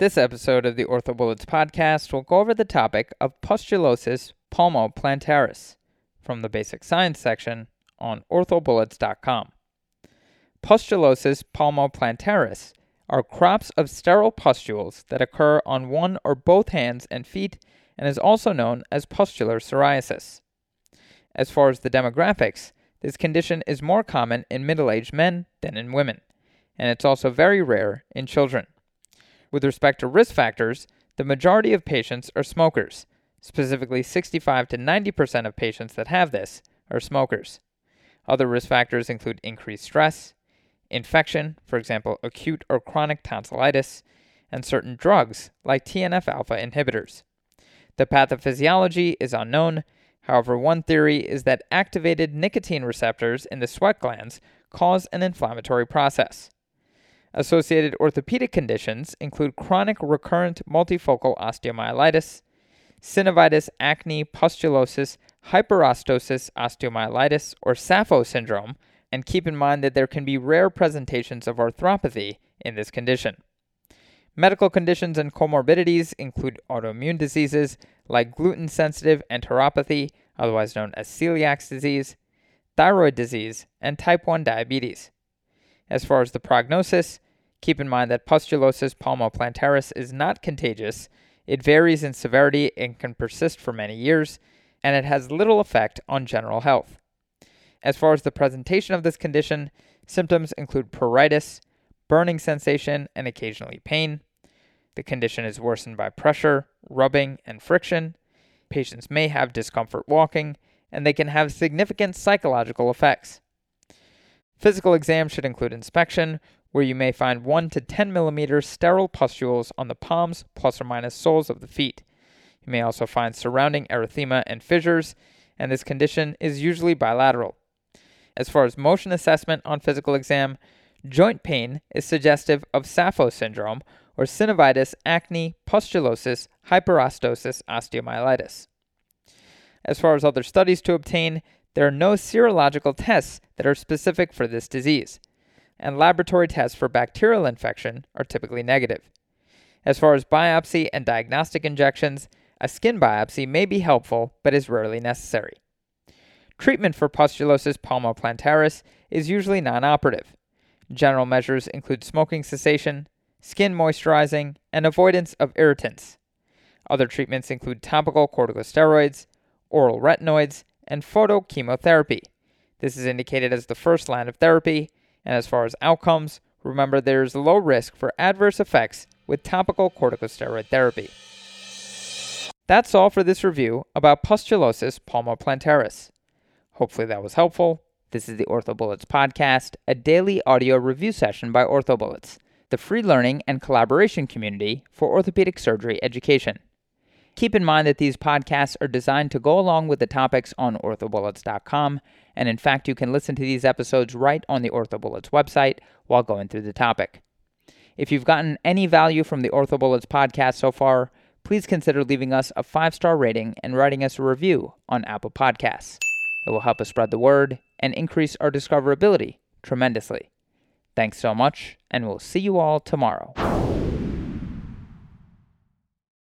This episode of the OrthoBullets podcast will go over the topic of pustulosis palmoplantaris from the basic science section on orthobullets.com. Pustulosis palmoplantaris are crops of sterile pustules that occur on one or both hands and feet and is also known as pustular psoriasis. As far as the demographics, this condition is more common in middle-aged men than in women, and it's also very rare in children. With respect to risk factors, the majority of patients are smokers. Specifically, 65 to 90% of patients that have this are smokers. Other risk factors include increased stress, infection, for example, acute or chronic tonsillitis, and certain drugs like TNF-alpha inhibitors. The pathophysiology is unknown. However, one theory is that activated nicotine receptors in the sweat glands cause an inflammatory process. Associated orthopedic conditions include chronic recurrent multifocal osteomyelitis, synovitis acne pustulosis hyperostosis osteomyelitis, or SAPHO syndrome, and keep in mind that there can be rare presentations of arthropathy in this condition. Medical conditions and comorbidities include autoimmune diseases like gluten-sensitive enteropathy, otherwise known as celiac disease, thyroid disease, and type 1 diabetes. As far as the prognosis, keep in mind that pustulosis palmoplantaris is not contagious. It varies in severity and can persist for many years, and it has little effect on general health. As far as the presentation of this condition, symptoms include pruritus, burning sensation, and occasionally pain. The condition is worsened by pressure, rubbing, and friction. Patients may have discomfort walking, and they can have significant psychological effects. Physical exams should include inspection, where you may find 1 to 10 millimeter sterile pustules on the palms plus or minus soles of the feet. You may also find surrounding erythema and fissures, and this condition is usually bilateral. As far as motion assessment on physical exam, joint pain is suggestive of SAPHO syndrome or synovitis acne pustulosis hyperostosis osteomyelitis. As far as other studies to obtain, there are no serological tests that are specific for this disease, and laboratory tests for bacterial infection are typically negative. As far as biopsy and diagnostic injections, a skin biopsy may be helpful but is rarely necessary. Treatment for pustulosis palmoplantaris is usually non-operative. General measures include smoking cessation, skin moisturizing, and avoidance of irritants. Other treatments include topical corticosteroids, oral retinoids, and photochemotherapy. This is indicated as the first line of therapy, and as far as outcomes, remember there is low risk for adverse effects with topical corticosteroid therapy. That's all for this review about pustulosis palmoplantaris. Hopefully that was helpful. This is the OrthoBullets podcast, a daily audio review session by OrthoBullets, the free learning and collaboration community for orthopedic surgery education. Keep in mind that these podcasts are designed to go along with the topics on orthobullets.com, and in fact, you can listen to these episodes right on the OrthoBullets website while going through the topic. If you've gotten any value from the OrthoBullets podcast so far, please consider leaving us a 5-star rating and writing us a review on Apple Podcasts. It will help us spread the word and increase our discoverability tremendously. Thanks so much, and we'll see you all tomorrow.